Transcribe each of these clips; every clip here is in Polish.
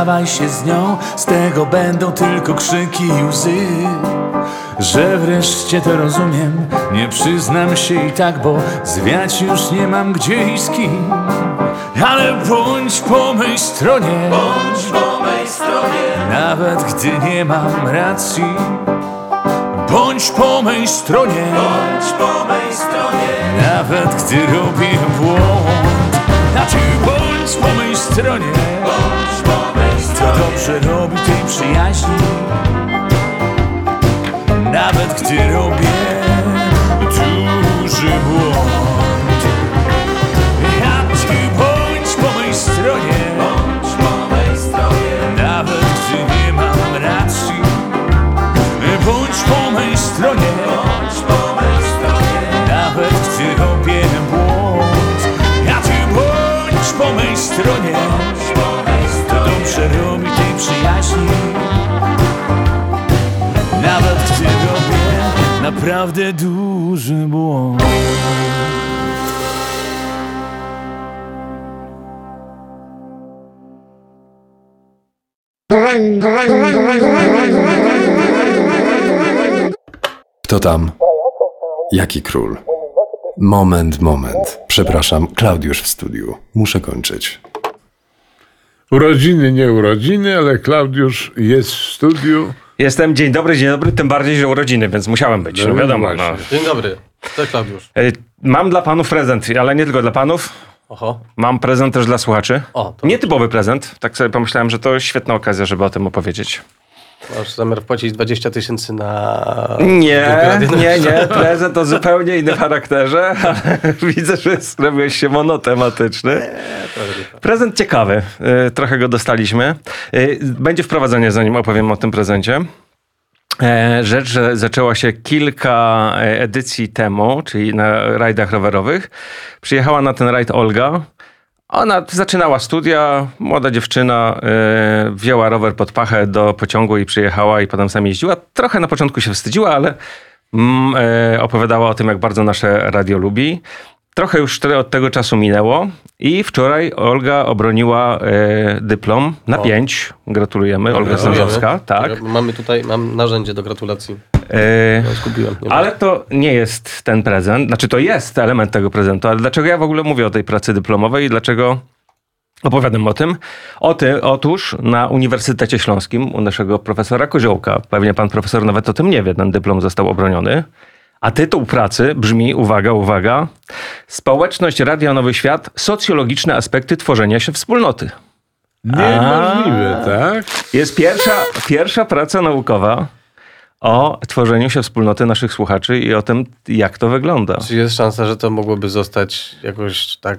dawaj się z nią, z tego będą tylko krzyki i łzy. Że wreszcie to rozumiem, nie przyznam się i tak, bo zwiać już nie mam gdzie i z kim. Ale bądź po mej stronie, bądź po mej stronie, nawet gdy nie mam racji. Bądź po mej stronie, bądź po mej stronie, nawet gdy robię błąd. A ty bądź po mej stronie, bądź po mej stronie, to dobrze robi tej przyjaźni. Nawet gdy robię duży błąd. A ty bądź po mej stronie, bądź po mej stronie, nawet gdy nie mam racji. Bądź po mej stronie, bądź po mej stronie, nawet gdy robię błąd. A ty bądź po mej stronie, bądź po mej stronie, to dobrze robi tej przyjaźni. Nawet gdy robię naprawdę duży błąd. Kto tam? Jaki król? Moment. Przepraszam, Klaudiusz w studiu. Muszę kończyć. Urodziny, nie urodziny, ale Klaudiusz jest w studiu. Jestem, dzień dobry, tym bardziej, że urodziny, więc musiałem być, no wiadomo. No. Dzień dobry, to Klaudiusz. Mam dla panów prezent, ale nie tylko dla panów. Oho. Mam prezent też dla słuchaczy. O, to nietypowy prezent, tak sobie pomyślałem, że to świetna okazja, żeby o tym opowiedzieć. Masz zamiar wpłacić 20 000 na... Nie, prezent o zupełnie innym charakterze, ale widzę, że zrobiłeś się monotematyczny. Prezent ciekawy, trochę go dostaliśmy. Będzie wprowadzenie, zanim opowiem o tym prezencie. Rzecz, że zaczęła się kilka edycji temu, czyli na rajdach rowerowych. Przyjechała na ten rajd Olga. Ona zaczynała studia, młoda dziewczyna, wzięła rower pod pachę do pociągu i przyjechała i potem sam jeździła. Trochę na początku się wstydziła, ale opowiadała o tym, jak bardzo nasze radio lubi. Trochę już od tego czasu minęło i wczoraj Olga obroniła dyplom na 5. Gratulujemy. Olga Sędziowska. Tak. Mam narzędzie do gratulacji. Zgubiłem. Ale to nie jest ten prezent. Znaczy to jest element tego prezentu, ale dlaczego ja w ogóle mówię o tej pracy dyplomowej i dlaczego opowiadam o tym? Otóż na Uniwersytecie Śląskim u naszego profesora Koziołka, pewnie pan profesor nawet o tym nie wie, ten dyplom został obroniony. A tytuł pracy brzmi, uwaga, Społeczność Radia Nowy Świat, socjologiczne aspekty tworzenia się wspólnoty. Niemożliwe, tak? Jest pierwsza praca naukowa o tworzeniu się wspólnoty naszych słuchaczy i o tym, jak to wygląda. Czy jest szansa, że to mogłoby zostać jakoś tak,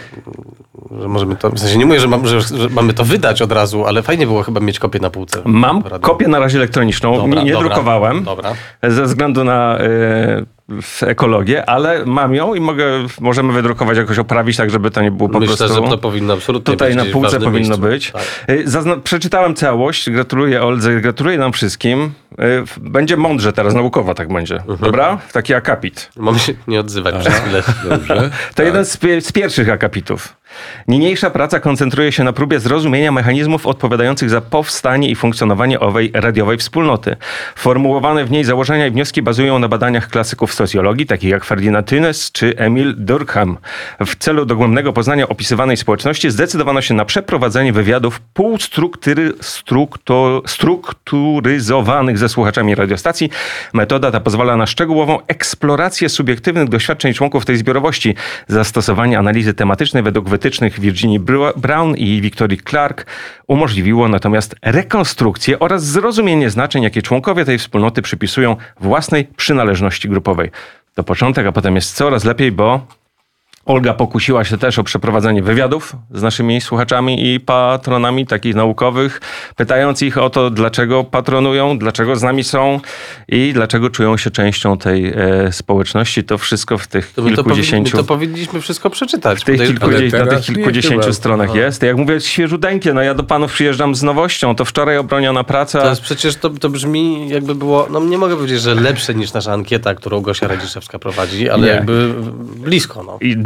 że możemy to... W sensie nie mówię, że mamy to wydać od razu, ale fajnie było chyba mieć kopię na półce. Mam kopię na razie elektroniczną. Nie drukowałem. Dobra. Ze względu na ekologię, ale mam ją i możemy wydrukować, jakoś oprawić, tak żeby to nie było po prostu... Myślę, że to powinno absolutnie tutaj być na półce powinno być. Tak. Przeczytałem całość. Gratuluję Oldze, gratuluję nam wszystkim. Będzie mądrze teraz, naukowo tak będzie. Dobra? Taki akapit. Mam się nie odzywać przez chwilę. Dobrze. To jeden z pierwszych akapitów. Niniejsza praca koncentruje się na próbie zrozumienia mechanizmów odpowiadających za powstanie i funkcjonowanie owej radiowej wspólnoty. Formułowane w niej założenia i wnioski bazują na badaniach klasyków socjologii, takich jak Ferdinand Tönnies czy Emil Durkheim. W celu dogłębnego poznania opisywanej społeczności zdecydowano się na przeprowadzenie wywiadów strukturyzowanych ze słuchaczami radiostacji. Metoda ta pozwala na szczegółową eksplorację subiektywnych doświadczeń członków tej zbiorowości. Zastosowanie analizy tematycznej według wytycznych Virginii Brown i Victorii Clark umożliwiło natomiast rekonstrukcję oraz zrozumienie znaczeń, jakie członkowie tej wspólnoty przypisują własnej przynależności grupowej. To początek, a potem jest coraz lepiej, bo Olga pokusiła się też o przeprowadzenie wywiadów z naszymi słuchaczami i patronami takich naukowych, pytając ich o to, dlaczego patronują, dlaczego z nami są i dlaczego czują się częścią tej społeczności. To wszystko w tych kilkudziesięciu... To powinniśmy wszystko przeczytać. Na tych kilkudziesięciu stronach jest. Jak mówię, świeżuteńkie, ja do panów przyjeżdżam z nowością, to wczoraj obroniona praca. To jest przecież, to brzmi jakby było, nie mogę powiedzieć, że lepsze niż nasza ankieta, którą Gosia Radziszewska prowadzi, ale jakby blisko.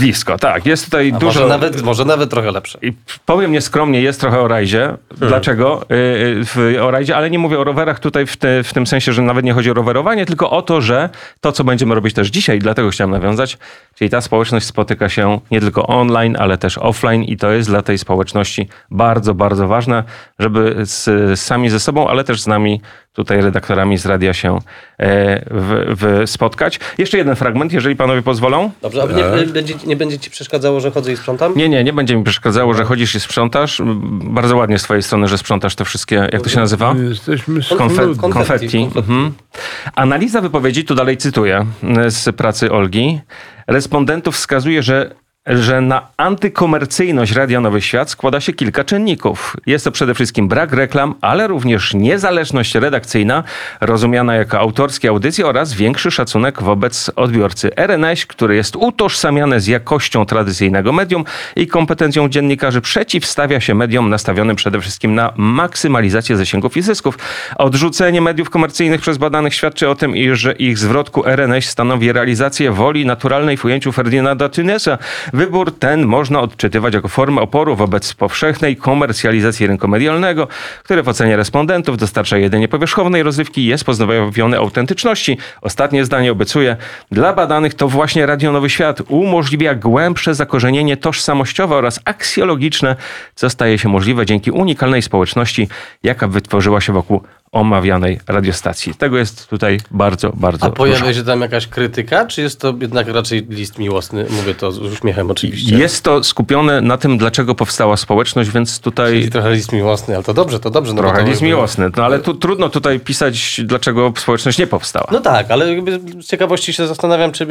blisko, tak. Jest tutaj A dużo... może nawet trochę lepsze. I powiem nieskromnie, jest trochę o rajdzie. Dlaczego? O rajdzie, ale nie mówię o rowerach tutaj w tym sensie, że nawet nie chodzi o rowerowanie, tylko o to, że to, co będziemy robić też dzisiaj, dlatego chciałem nawiązać, czyli ta społeczność spotyka się nie tylko online, ale też offline i to jest dla tej społeczności bardzo, bardzo ważne, żeby sami ze sobą, ale też z nami, tutaj redaktorami z radia się spotkać. Jeszcze jeden fragment, jeżeli panowie pozwolą. Dobrze, a nie będzie ci przeszkadzało, że chodzę i sprzątam? Nie będzie mi przeszkadzało, że chodzisz i sprzątasz. Bardzo ładnie z twojej strony, że sprzątasz te wszystkie, jak to się nazywa? Jesteśmy Konfetti. Mhm. Analiza wypowiedzi, tu dalej cytuję z pracy Olgi. Respondentów wskazuje, że na antykomercyjność Radia Nowy Świat składa się kilka czynników. Jest to przede wszystkim brak reklam, ale również niezależność redakcyjna, rozumiana jako autorskie audycje oraz większy szacunek wobec odbiorcy. RNŚ, który jest utożsamiane z jakością tradycyjnego medium i kompetencją dziennikarzy, przeciwstawia się mediom nastawionym przede wszystkim na maksymalizację zasięgów i zysków. Odrzucenie mediów komercyjnych przez badanych świadczy o tym, że ich zwrot ku RNŚ stanowi realizację woli naturalnej w ujęciu Ferdynanda Tönniesa. Wybór ten można odczytywać jako formę oporu wobec powszechnej komercjalizacji rynku medialnego, który w ocenie respondentów dostarcza jedynie powierzchownej rozrywki i jest pozbawiony autentyczności. Ostatnie zdanie obiecuje. Dla badanych to właśnie Radio Nowy Świat umożliwia głębsze zakorzenienie tożsamościowe oraz aksjologiczne, co staje się możliwe dzięki unikalnej społeczności, jaka wytworzyła się wokół omawianej radiostacji. Tego jest tutaj bardzo, bardzo A pojawia dużo. się tam jakaś krytyka, czy jest to jednak raczej list miłosny? Mówię to z uśmiechem oczywiście. Jest to skupione na tym, dlaczego powstała społeczność, więc tutaj... Czyli trochę list miłosny, ale to dobrze. No Trochę bo to list miłosny, no ale tu trudno tutaj pisać, dlaczego społeczność nie powstała. No tak, ale jakby z ciekawości się zastanawiam, czy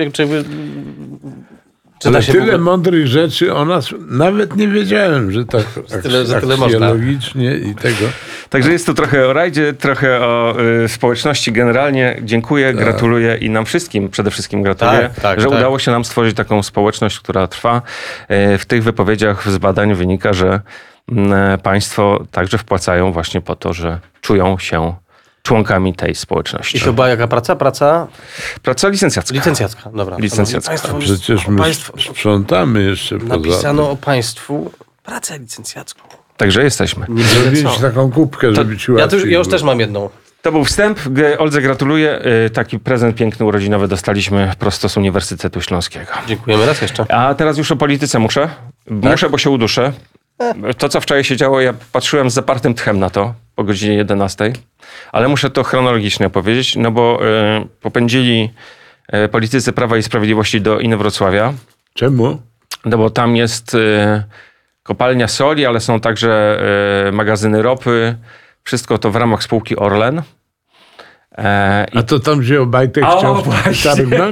Ale da się tyle mądrych rzeczy o nas nawet nie wiedziałem, że tak tyle można. aksjologicznie i tego. Także jest to trochę o rajdzie, trochę o społeczności generalnie. Dziękuję, gratuluję i nam wszystkim przede wszystkim gratuluję, że udało się nam stworzyć taką społeczność, która trwa. W tych wypowiedziach z badań wynika, że państwo także wpłacają właśnie po to, że czują się członkami tej społeczności. I to była jaka praca? Praca licencjacka. Licencjacka, dobra. Licencjacka. Państwo, Przecież my sprzątamy jeszcze poza napisano o państwu pracę licencjacką. Także jesteśmy. Zrobić taką kubkę, żeby ci łatwiej Ja już było. też mam jedną. To był wstęp. Oldze gratuluję. Taki prezent piękny urodzinowy dostaliśmy prosto z Uniwersytetu Śląskiego. Dziękujemy raz jeszcze. A teraz już o polityce muszę. Muszę, bo się uduszę. To, co wczoraj się działo, ja patrzyłem z zapartym tchem na to po godzinie 11. Ale muszę to chronologicznie opowiedzieć, no bo popędzili politycy Prawa i Sprawiedliwości do Inowrocławia. Czemu? No bo tam jest kopalnia soli, ale są także magazyny ropy. Wszystko to w ramach spółki Orlen. A to tam wziął Bajtek chciał targnąć?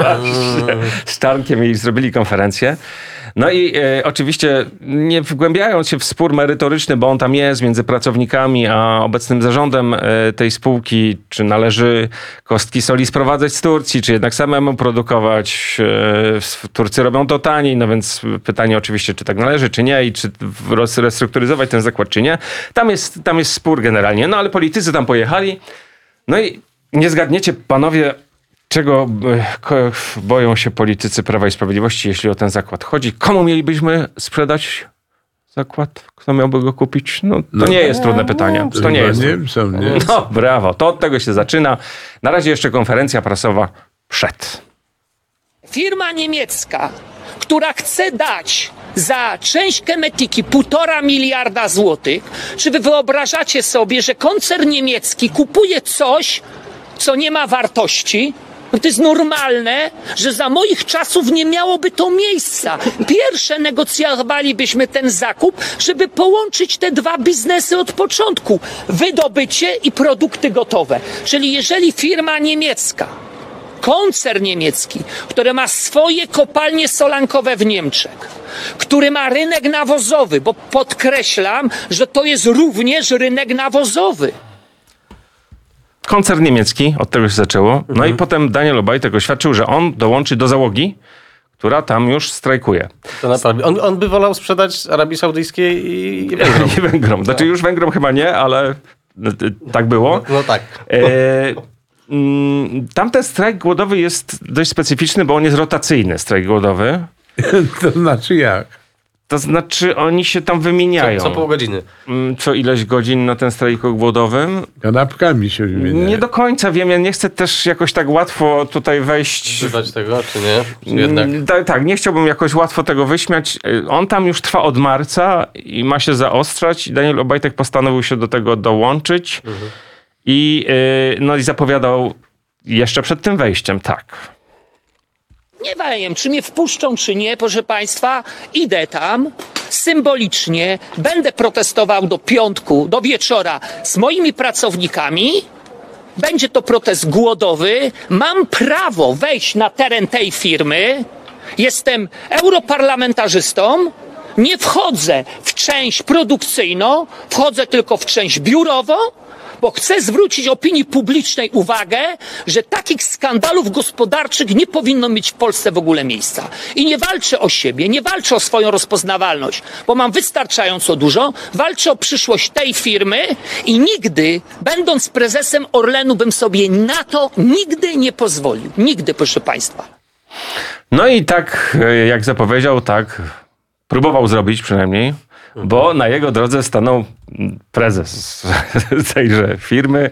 Z Czarnkiem mieli, zrobili konferencję. No i oczywiście nie wgłębiając się w spór merytoryczny, bo on tam jest między pracownikami a obecnym zarządem tej spółki, czy należy kostki soli sprowadzać z Turcji, czy jednak samemu produkować. Turcy robią to taniej, no więc pytanie oczywiście, czy tak należy, czy nie i czy restrukturyzować ten zakład, czy nie. Tam jest spór generalnie, no ale politycy tam pojechali. No i nie zgadniecie, panowie, czego boją się politycy Prawa i Sprawiedliwości, jeśli o ten zakład chodzi? Komu mielibyśmy sprzedać zakład? Kto miałby go kupić? No, to nie jest trudne pytanie. To nie jest. Niemcom, nie? No, brawo. To od tego się zaczyna. Na razie jeszcze konferencja prasowa przed. Firma niemiecka, która chce dać za część Chemetiki 1,5 miliarda złotych. Czy wy wyobrażacie sobie, że koncern niemiecki kupuje coś, co nie ma wartości? No to jest normalne, że za moich czasów nie miałoby to miejsca. Pierwsze negocjowalibyśmy ten zakup, żeby połączyć te dwa biznesy od początku. Wydobycie i produkty gotowe. Czyli jeżeli firma niemiecka, koncern niemiecki, który ma swoje kopalnie solankowe w Niemczech, który ma rynek nawozowy, bo podkreślam, że to jest również rynek nawozowy. Koncern niemiecki, od tego się zaczęło. No i potem Daniel Obajtek oświadczył, że on dołączy do załogi, która tam już strajkuje. To naprawdę. On by wolał sprzedać Arabii Saudyjskiej i Węgrom. I Węgrom. Znaczy już Węgrom chyba nie, ale tak było. No tak. Tamten strajk głodowy jest dość specyficzny, bo on jest rotacyjny, strajk głodowy. To znaczy jak? To znaczy oni się tam wymieniają. Co pół godziny. Co ileś godzin na ten strajku głodowym. Kanapkami się wymieniają. Nie do końca wiem, ja nie chcę też jakoś tak łatwo tutaj wejść. Wydać tego, czy nie? Czy jednak... Tak, nie chciałbym jakoś łatwo tego wyśmiać. On tam już trwa od marca i ma się zaostrzać. Daniel Obajtek postanowił się do tego dołączyć i zapowiadał jeszcze przed tym wejściem, tak. Nie wiem, czy mnie wpuszczą, czy nie, proszę państwa. Idę tam symbolicznie, będę protestował do piątku, do wieczora z moimi pracownikami. Będzie to protest głodowy. Mam prawo wejść na teren tej firmy. Jestem europarlamentarzystą. Nie wchodzę w część produkcyjną, wchodzę tylko w część biurową, bo chcę zwrócić opinii publicznej uwagę, że takich skandalów gospodarczych nie powinno mieć w Polsce w ogóle miejsca. I nie walczę o siebie, nie walczę o swoją rozpoznawalność, bo mam wystarczająco dużo, walczę o przyszłość tej firmy i nigdy, będąc prezesem Orlenu, bym sobie na to nigdy nie pozwolił. Nigdy, proszę państwa. No i tak, jak zapowiedział, tak próbował zrobić przynajmniej, bo na jego drodze stanął prezes tejże firmy,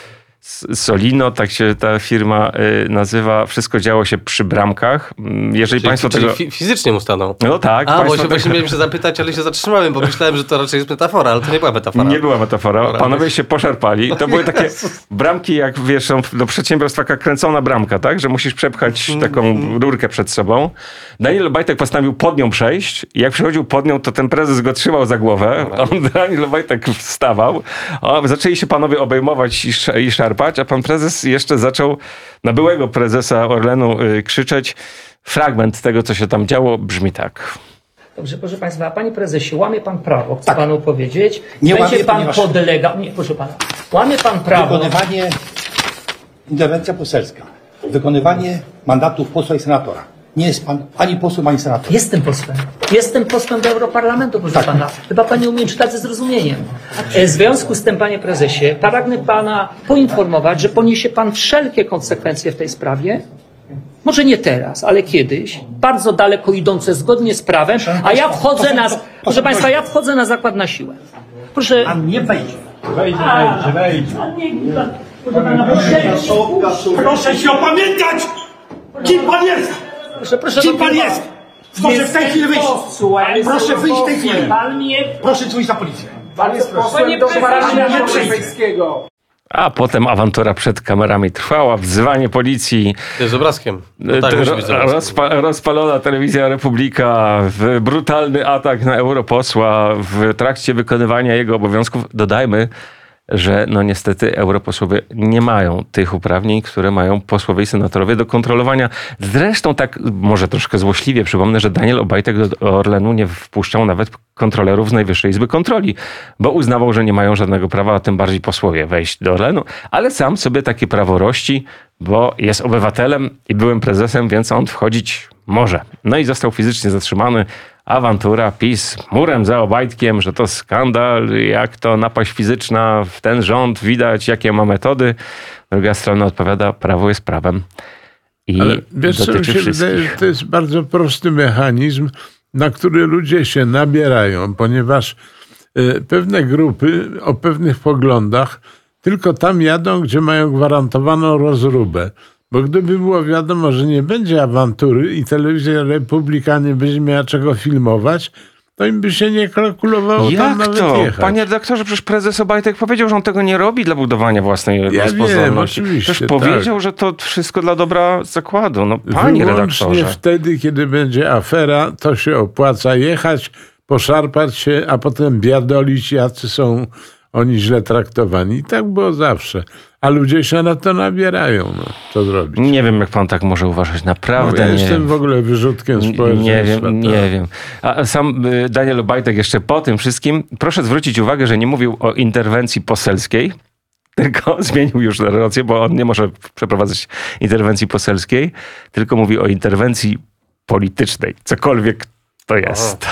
Solino, tak się ta firma nazywa. Wszystko działo się przy bramkach. Jeżeli państwo tego... fizycznie mu stanął. No tak. Właśnie miałem się zapytać, ale się zatrzymałem, bo myślałem, że to raczej jest metafora, ale to nie była metafora. Nie była metafora. Panowie się poszarpali. To były takie bramki, jak wiesz, do przedsiębiorstwa taka kręcona bramka, tak? Że musisz przepchać taką rurkę przed sobą. Daniel Obajtek postanowił pod nią przejść i jak przechodził pod nią, to ten prezes go trzymał za głowę. Daniel Obajtek wstawał. Zaczęli się panowie obejmować i szarpać, a pan prezes jeszcze zaczął na byłego prezesa Orlenu krzyczeć. Fragment tego, co się tam działo, brzmi tak. Dobrze, proszę państwa, panie prezesie, łamie pan prawo, chcę panu powiedzieć. Nie będzie łamie, pan ponieważ... podlegał. Nie, proszę pana. Łamie pan prawo. Wykonywanie, interwencja poselska, wykonywanie mandatów posła i senatora. Nie jest pan ani posłem, ani senatorem. Jestem posłem. Jestem posłem do Europarlamentu, proszę pana. Chyba pan nie umie czytać ze zrozumieniem. W związku z tym, panie prezesie, pragnę pana poinformować, że poniesie pan wszelkie konsekwencje w tej sprawie. Może nie teraz, ale kiedyś. Bardzo daleko idące, zgodnie z prawem. A ja wchodzę na... Proszę państwa, ja wchodzę na zakład na siłę. Proszę... Pan nie wejdzie. Wejdzie. Proszę się opamiętać! Kim pan jest? Proszę, Kim pan jest? Proszę w tej chwili wyjść. Proszę wyjść w tej chwili. Proszę dzwonić na policję. Pan jest posłem do Parlamentu Europejskiego. A potem awantura przed kamerami trwała, wzywanie policji. Z obrazkiem. No tak, musi być z obrazkiem. Rozpalona telewizja Republika, brutalny atak na europosła w trakcie wykonywania jego obowiązków. Dodajmy, że no niestety europosłowie nie mają tych uprawnień, które mają posłowie i senatorowie do kontrolowania. Zresztą tak może troszkę złośliwie przypomnę, że Daniel Obajtek do Orlenu nie wpuszczał nawet kontrolerów z Najwyższej Izby Kontroli, bo uznawał, że nie mają żadnego prawa, a tym bardziej posłowie wejść do Orlenu, ale sam sobie takie prawo rości, bo jest obywatelem i byłym prezesem, więc on wchodzić może. No i został fizycznie zatrzymany. Awantura, PiS murem za Obajtkiem, że to skandal, jak to napaść fizyczna w ten rząd, widać jakie ma metody. Druga strona odpowiada, prawo jest prawem i ale wiesz, dotyczy co wszystkich. wydaje, to jest bardzo prosty mechanizm, na który ludzie się nabierają, ponieważ pewne grupy o pewnych poglądach tylko tam jadą, gdzie mają gwarantowaną rozróbę. Bo gdyby było wiadomo, że nie będzie awantury i telewizja Republika nie będzie miała czego filmować, to im by się nie kalkulowało tam nawet jechać. Panie redaktorze, przecież prezes Obajtek powiedział, że on tego nie robi dla budowania własnej rozpoznawalności. Oczywiście, Przecież powiedział, że to wszystko dla dobra zakładu. No, panie redaktorze. Wyłącznie wtedy, kiedy będzie afera, to się opłaca jechać, poszarpać się, a potem biadolić, jacy są oni źle traktowani. I tak było zawsze. A ludzie się na to nabierają. No, co zrobić? Nie wiem, jak pan tak może uważać. Naprawdę ja nie jestem wiem. w ogóle wyrzutkiem społeczeństwa. Nie wiem. A sam Daniel Obajtek jeszcze po tym wszystkim, proszę zwrócić uwagę, że nie mówił o interwencji poselskiej, tylko zmienił już narrację, bo on nie może przeprowadzać interwencji poselskiej, tylko mówi o interwencji politycznej. Cokolwiek to jest.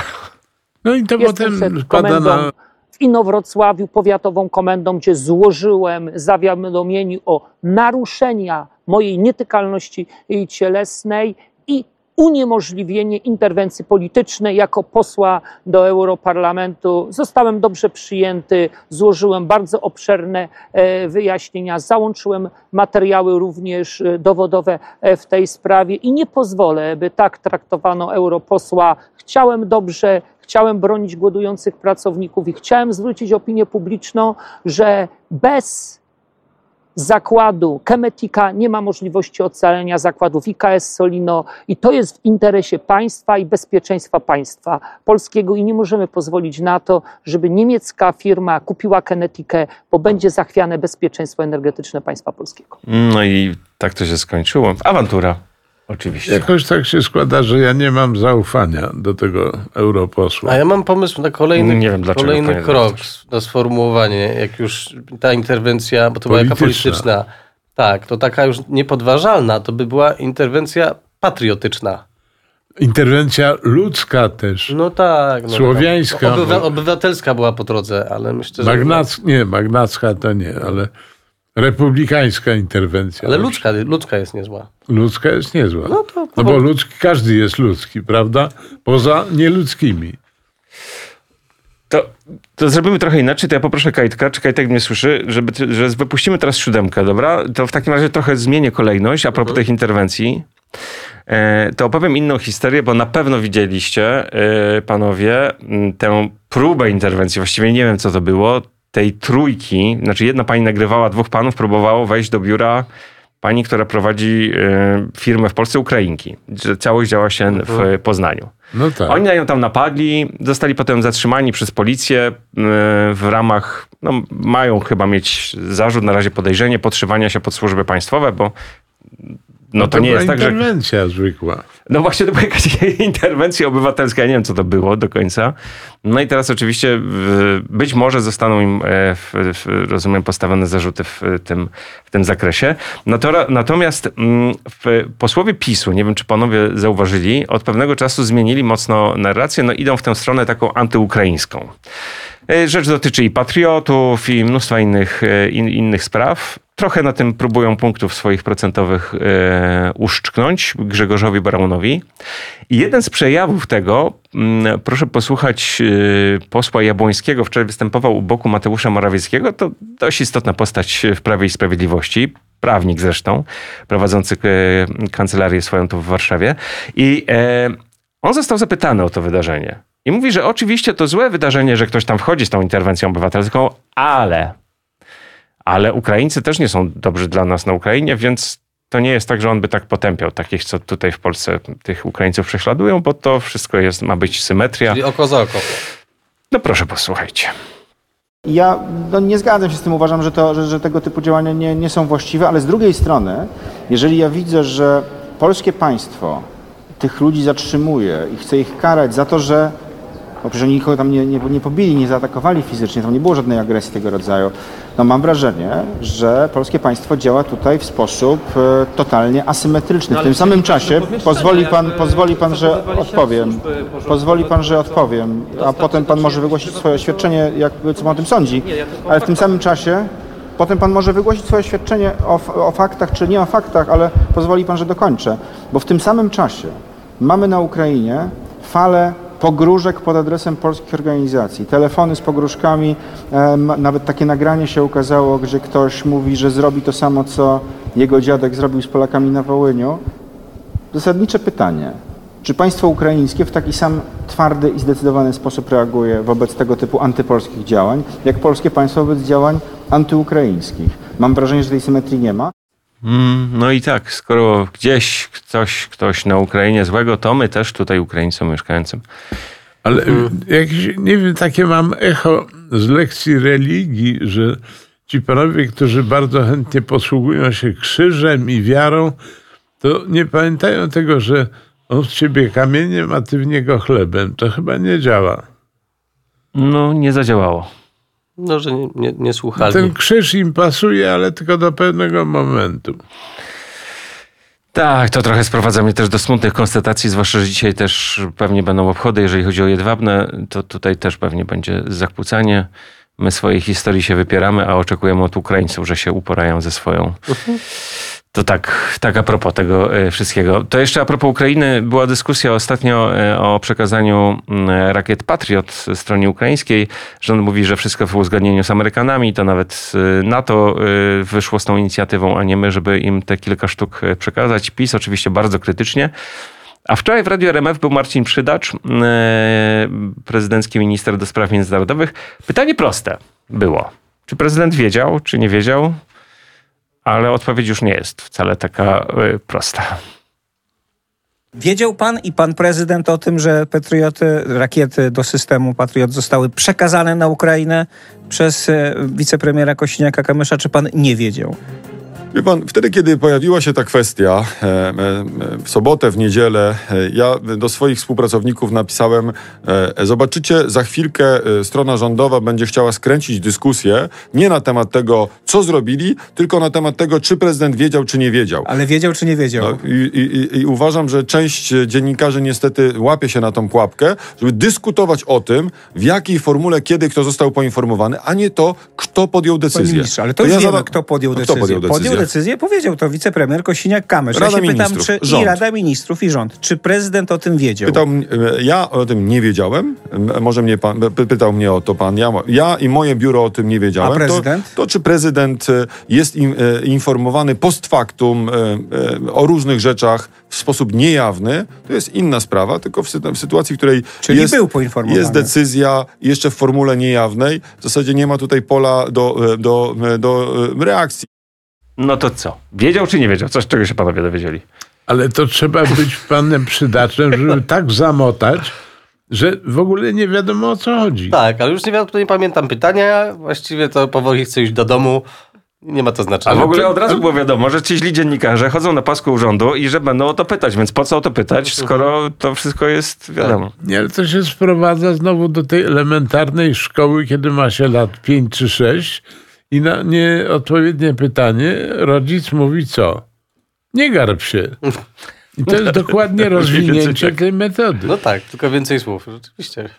No i to potem pada na... W Inowrocławiu powiatową komendą, gdzie złożyłem zawiadomienie o naruszenia mojej nietykalności cielesnej i uniemożliwienie interwencji politycznej. Jako posła do Europarlamentu zostałem dobrze przyjęty, złożyłem bardzo obszerne wyjaśnienia, załączyłem materiały również dowodowe w tej sprawie i nie pozwolę, by tak traktowano europosła. Chciałem dobrze, chciałem bronić głodujących pracowników i chciałem zwrócić opinię publiczną, że bez zakładu Chemetika nie ma możliwości ocalenia zakładów IKS Solino i to jest w interesie państwa i bezpieczeństwa państwa polskiego i nie możemy pozwolić na to, żeby niemiecka firma kupiła Chemetikę, bo będzie zachwiane bezpieczeństwo energetyczne państwa polskiego. No i tak to się skończyło. Awantura. Oczywiście. Jakoś tak się składa, że ja nie mam zaufania do tego europosła. A ja mam pomysł na Nie wiem, dlaczego, kolejny krok na sformułowanie, jak już ta interwencja, bo to była jaka polityczna. Tak, to taka już niepodważalna, to by była interwencja patriotyczna. Interwencja ludzka też. No tak. No słowiańska. Obywatelska była po drodze, ale myślę, że... Magnacka to nie, ale republikańska interwencja. Ale ludzka jest niezła. Ludzka jest niezła. No bo każdy jest ludzki, prawda? Poza nieludzkimi. To zrobimy trochę inaczej, to ja poproszę Kajtka, czy Kajtek mnie słyszy, że wypuścimy teraz 7, dobra? To w takim razie trochę zmienię kolejność a propos tych interwencji. To opowiem inną historię, bo na pewno widzieliście, panowie, tę próbę interwencji, właściwie nie wiem co to było, tej trójki, znaczy jedna pani nagrywała, 2 panów próbowało wejść do biura pani, która prowadzi firmę w Polsce, Ukrainki. Całość działa się w Poznaniu. No tak. Oni na nią tam napadli, zostali potem zatrzymani przez policję w ramach, mają chyba mieć zarzut, na razie podejrzenie podszywania się pod służby państwowe, bo to nie jest tak, że... interwencja zwykła. No właśnie, to była jakaś interwencja obywatelska, ja nie wiem, co to było do końca. No i teraz oczywiście być może zostaną im, rozumiem, postawione zarzuty w tym zakresie. Natomiast posłowie PiS-u, nie wiem, czy panowie zauważyli, od pewnego czasu zmienili mocno narrację, idą w tę stronę taką antyukraińską. Rzecz dotyczy i patriotów, i mnóstwa innych spraw. Trochę na tym próbują punktów swoich procentowych uszczknąć Grzegorzowi Braunowi. I jeden z przejawów tego, proszę posłuchać posła Jabłońskiego, wczoraj występował u boku Mateusza Morawieckiego, to dość istotna postać w Prawie i Sprawiedliwości, prawnik zresztą, prowadzący kancelarię swoją tu w Warszawie. I on został zapytany o to wydarzenie. I mówi, że oczywiście to złe wydarzenie, że ktoś tam wchodzi z tą interwencją obywatelską, ale Ukraińcy też nie są dobrzy dla nas na Ukrainie, więc to nie jest tak, że on by tak potępiał takich, co tutaj w Polsce tych Ukraińców prześladują, bo to wszystko ma być symetria. Czyli oko za oko. No proszę, posłuchajcie. Ja nie zgadzam się z tym, uważam, że tego typu działania nie są właściwe, ale z drugiej strony, jeżeli ja widzę, że polskie państwo tych ludzi zatrzymuje i chce ich karać za to, że przecież oni nikogo tam nie pobili, nie zaatakowali fizycznie, tam nie było żadnej agresji tego rodzaju. Mam wrażenie, że polskie państwo działa tutaj w sposób totalnie asymetryczny. W tym samym czasie pozwoli pan, że odpowiem, a potem pan może wygłosić swoje oświadczenie, co pan o tym sądzi, ale w tym samym czasie potem pan może wygłosić swoje oświadczenie o faktach, czy nie o faktach, ale pozwoli pan, że dokończę. Bo w tym samym czasie mamy na Ukrainie falę pogróżek pod adresem polskich organizacji. Telefony z pogróżkami, nawet takie nagranie się ukazało, gdzie ktoś mówi, że zrobi to samo, co jego dziadek zrobił z Polakami na Wołyniu. Zasadnicze pytanie. Czy państwo ukraińskie w taki sam twardy i zdecydowany sposób reaguje wobec tego typu antypolskich działań, jak polskie państwo wobec działań antyukraińskich? Mam wrażenie, że tej symetrii nie ma. No i tak, skoro gdzieś ktoś na Ukrainie złego, to my też tutaj Ukraińcom mieszkającym. Ale jakieś, nie wiem, takie mam echo z lekcji religii, że ci panowie, którzy bardzo chętnie posługują się krzyżem i wiarą, to nie pamiętają tego, że on w ciebie kamieniem, a ty w niego chlebem. To chyba nie działa. No, nie zadziałało. No, że nie słuchali. Ten krzyż im pasuje, ale tylko do pewnego momentu. Tak, to trochę sprowadza mnie też do smutnych konstatacji, zwłaszcza, że dzisiaj też pewnie będą obchody, jeżeli chodzi o Jedwabne, to tutaj też pewnie będzie zakłócanie. My swojej historii się wypieramy, a oczekujemy od Ukraińców, że się uporają ze swoją To tak a propos tego wszystkiego. To jeszcze a propos Ukrainy. Była dyskusja ostatnio o przekazaniu rakiet Patriot stronie ukraińskiej. Rząd mówi, że wszystko w uzgodnieniu z Amerykanami. To nawet NATO wyszło z tą inicjatywą, a nie my, żeby im te kilka sztuk przekazać. PiS oczywiście bardzo krytycznie. A wczoraj w Radiu RMF był Marcin Przydacz, prezydencki minister do spraw międzynarodowych. Pytanie proste było. Czy prezydent wiedział, czy nie wiedział? Ale odpowiedź już nie jest wcale taka prosta. Wiedział pan i pan prezydent o tym, że rakiety do systemu Patriot zostały przekazane na Ukrainę przez wicepremiera Kosiniaka-Kamysza, czy pan nie wiedział? Wie pan, wtedy, kiedy pojawiła się ta kwestia, w sobotę, w niedzielę, ja do swoich współpracowników napisałem, zobaczycie, za chwilkę strona rządowa będzie chciała skręcić dyskusję nie na temat tego, co zrobili, tylko na temat tego, czy prezydent wiedział, czy nie wiedział. Ale wiedział, czy nie wiedział? No, i uważam, że część dziennikarzy niestety łapie się na tą pułapkę, żeby dyskutować o tym, w jakiej formule, kiedy kto został poinformowany, a nie to, kto podjął decyzję. Panie ministrze, ale to już wiemy, kto podjął decyzję. Podjął decyzję, powiedział to wicepremier Kosiniak-Kamysz. Ja się pytam, czy i Rada Ministrów, i rząd, czy prezydent o tym wiedział? Ja o tym nie wiedziałem. Może mnie pan, pytał mnie o to pan. Ja i moje biuro o tym nie wiedziałem. A prezydent? To czy prezydent jest informowany post factum o różnych rzeczach w sposób niejawny, to jest inna sprawa, tylko w sytuacji, w której był poinformowany. Jest decyzja jeszcze w formule niejawnej, w zasadzie nie ma tutaj pola do reakcji. No to co? Wiedział czy nie wiedział? Coś, czego się panowie dowiedzieli? Ale to trzeba być panem Przydaczem, żeby tak zamotać, że w ogóle nie wiadomo, o co chodzi. Tak, ale już nie pamiętam pytania. Właściwie to powoli chcę iść do domu. Nie ma to znaczenia. A w ogóle od razu było wiadomo, że ci źli dziennikarze chodzą na pasku urzędu i że będą o to pytać. Więc po co o to pytać, skoro to wszystko jest wiadomo? Nie, ale to się sprowadza znowu do tej elementarnej szkoły, kiedy ma się lat 5 czy 6 i na nieodpowiednie pytanie rodzic mówi co? Nie garb się. I to jest dokładnie rozwinięcie tej metody. No tak, tylko więcej słów, rzeczywiście.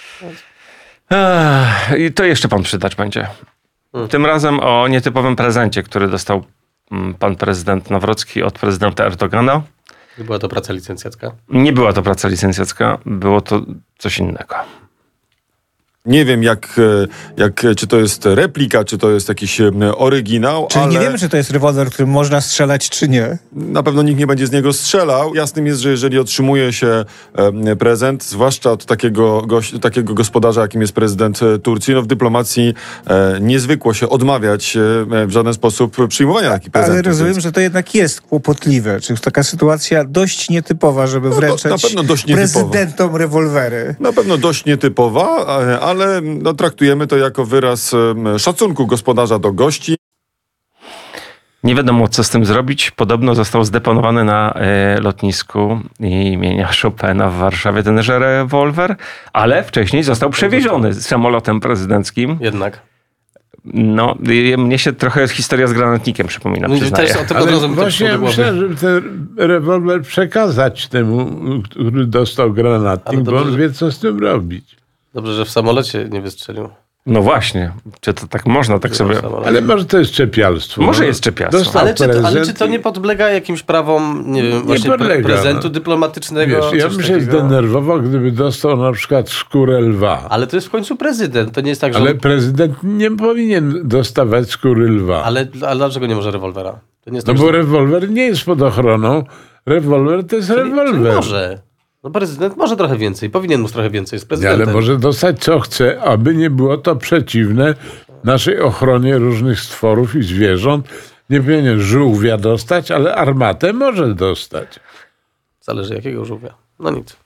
I to jeszcze pan Przydacz będzie. Tym razem o nietypowym prezencie, który dostał pan prezydent Nawrocki od prezydenta Erdogana. Była to praca licencjacka? Nie była to praca licencjacka, było to coś innego. Nie wiem, czy to jest replika, czy to jest jakiś oryginał. Czyli nie wiemy, czy to jest rewolwer, którym można strzelać, czy nie. Na pewno nikt nie będzie z niego strzelał. Jasnym jest, że jeżeli otrzymuje się prezent, zwłaszcza od takiego gospodarza, jakim jest prezydent Turcji, no w dyplomacji niezwykło się odmawiać w żaden sposób przyjmowania takich prezentów. Ale rozumiem, że to jednak jest kłopotliwe. Czy taka sytuacja dość nietypowa, żeby wręczać prezydentom rewolwery? Na pewno dość nietypowa, ale traktujemy to jako wyraz szacunku gospodarza do gości. Nie wiadomo, co z tym zrobić. Podobno został zdeponowany na lotnisku imienia Chopina w Warszawie tenże rewolwer, ale wcześniej został przewieziony samolotem prezydenckim. Jednak. No, mnie się trochę historia z granatnikiem przypomina, przyznaję. Ale właśnie ja myślę, żeby ten rewolwer przekazać temu, który dostał granatnik, bo on wie, co z tym robić. Dobrze, że w samolocie nie wystrzelił. No właśnie, czy to tak można tak sobie... Ale może to jest czepialstwo. Może jest czepialstwo. Ale czy to nie podlega jakimś prawom, nie wiem, właśnie prezentu dyplomatycznego? Wiesz, ja bym się zdenerwował, gdyby dostał na przykład skórę lwa. Ale to jest w końcu prezydent, to nie jest tak, że... Ale prezydent nie powinien dostawać skóry lwa. Ale dlaczego nie może rewolwera? To nie jest tak, bo rewolwer nie jest pod ochroną. Rewolwer to jest rewolwer. Może. No prezydent może trochę więcej, powinien móc trochę więcej z prezydentem. Ale może dostać co chce, aby nie było to przeciwne naszej ochronie różnych stworów i zwierząt. Nie powinien żółwia dostać, ale armatę może dostać. Zależy jakiego żółwia. No nic.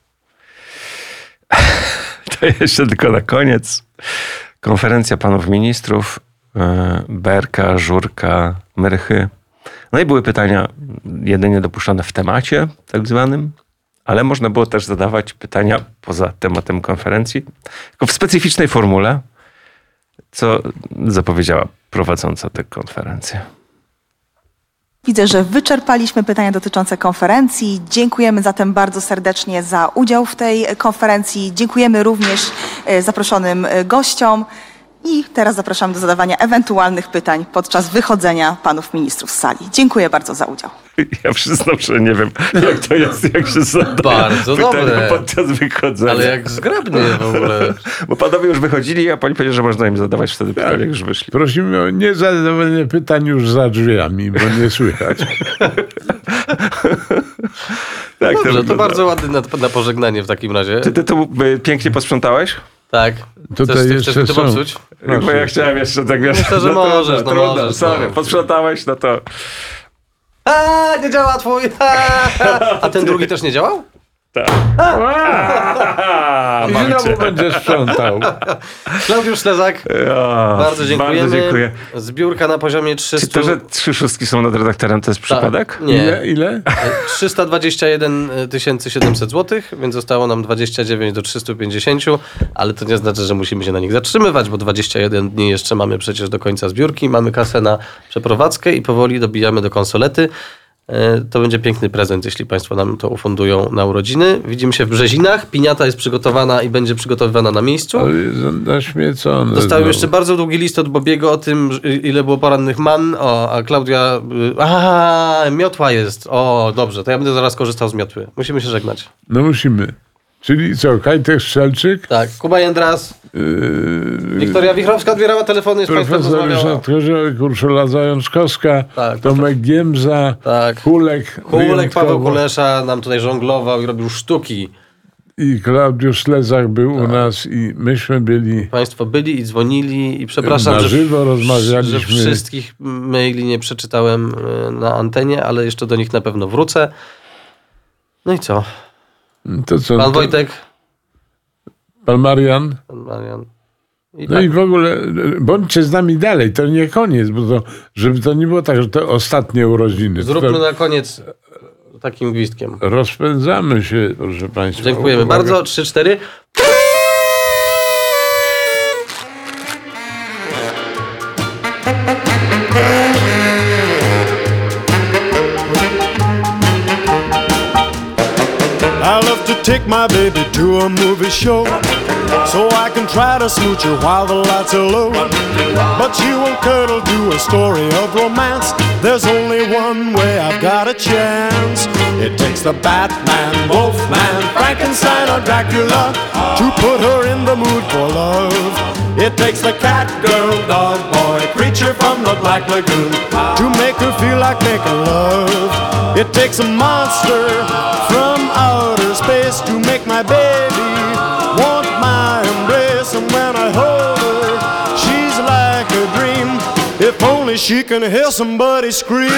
To jeszcze tylko na koniec. Konferencja panów ministrów, Berka, Żurka, Myrchy. No i były pytania jedynie dopuszczone w temacie tak zwanym. Ale można było też zadawać pytania poza tematem konferencji, tylko w specyficznej formule, co zapowiedziała prowadząca tę konferencję. Widzę, że wyczerpaliśmy pytania dotyczące konferencji. Dziękujemy zatem bardzo serdecznie za udział w tej konferencji. Dziękujemy również zaproszonym gościom. I teraz zapraszam do zadawania ewentualnych pytań podczas wychodzenia panów ministrów z sali. Dziękuję bardzo za udział. Ja przyznam, że nie wiem, jak to jest, jak się zadaje bardzo dobre podczas wychodzenia. Ale jak zgrabnie w ogóle. Bo panowie już wychodzili, a pani powiedział, że można im zadawać wtedy pytania, jak już wyszli. Prosimy o niezadawanie pytań już za drzwiami, bo nie słychać. Tak, dobrze, to bardzo ładne na pożegnanie w takim razie. Ty to pięknie posprzątałeś? Tak. Tutaj jeszcze to popsuć? Bo ja chciałem jeszcze tak, wiesz... Myślę, że możesz, możesz. Sorry, posprzątałeś, no to... Nie działa twój! A ten drugi też nie działał? Tak. I znowu będzie sprzątał. Klaudiusz Ślezak, bardzo dziękujemy. Bardzo dziękuję. Zbiórka na poziomie 300... Czy to, że 3 szóstki są nad redaktorem, to jest przypadek? Nie. Ile? 321 700 zł, więc zostało nam 29 do 350, ale to nie znaczy, że musimy się na nich zatrzymywać, bo 21 dni jeszcze mamy przecież do końca zbiórki, mamy kasę na przeprowadzkę i powoli dobijamy do konsolety. To będzie piękny prezent, jeśli państwo nam to ufundują na urodziny. Widzimy się w Brzezinach. Piniata jest przygotowana i będzie przygotowywana na miejscu. Naśmiecone. Dostałem jeszcze bardzo długi list od Bobiego o tym, ile było porannych man. A Klaudia... miotła jest. O, dobrze, to ja będę zaraz korzystał z miotły. Musimy się żegnać. No musimy. Czyli co, Kajtek Strzelczyk? Tak, Kuba Jędras. Wiktoria Wichrowska odbierała telefony, z państwem Profesor Ryszard Koziołek, Urszula Zajączkowska, Tomek Giemza, Kulek, Paweł Kulesza nam tutaj żonglował i robił sztuki. I Klaudiusz Ślezak był u nas i myśmy byli... Państwo byli i dzwonili i przepraszam, na żywo rozmawialiśmy. że wszystkich maili nie przeczytałem na antenie, ale jeszcze do nich na pewno wrócę. No i co? To co? Pan Wojtek? Pan Marian? Pan Marian. I w ogóle bądźcie z nami dalej, to nie koniec, bo to, żeby to nie było tak, że to ostatnie urodziny. Zróbmy na koniec takim gwizdkiem. Rozpędzamy się, proszę państwa. Dziękujemy bardzo. 3-4. I love to take my baby to a movie show, so I can try to smooch her while the lights are low. But she won't cuddle to a story of romance. There's only one way I've got a chance. It takes the Batman, Wolfman, Frankenstein or Dracula to put her in the mood for love. It takes the cat, girl, dog, boy, creature from the Black Lagoon to make her feel like making love. It takes a monster from outer space to make my baby want my embrace. And when I hold her, she's like a dream. If only she can hear somebody scream.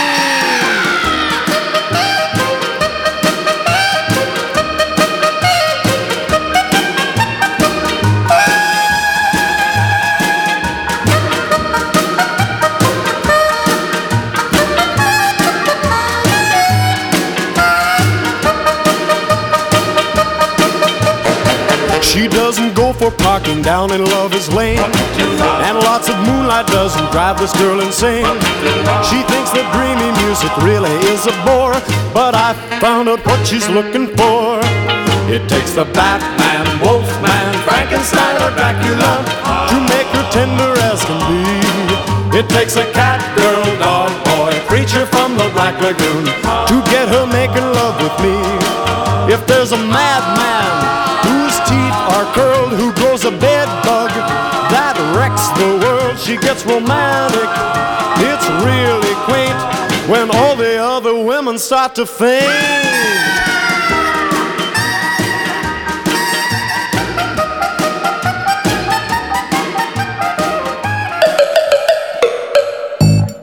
She doesn't go for parking down in Lover's Lane, and lots of moonlight doesn't drive this girl insane. She thinks that dreamy music really is a bore, but I found out what she's looking for. It takes the Batman, Wolfman, Frankenstein or Dracula to make her tender as can be. It takes a cat, girl, dog, boy, creature from the Black Lagoon to get her making love with me. If there's a madman whose teeth are curled, who grows a bed bug that wrecks the world, she gets romantic. It's really quaint when all the other women start to faint.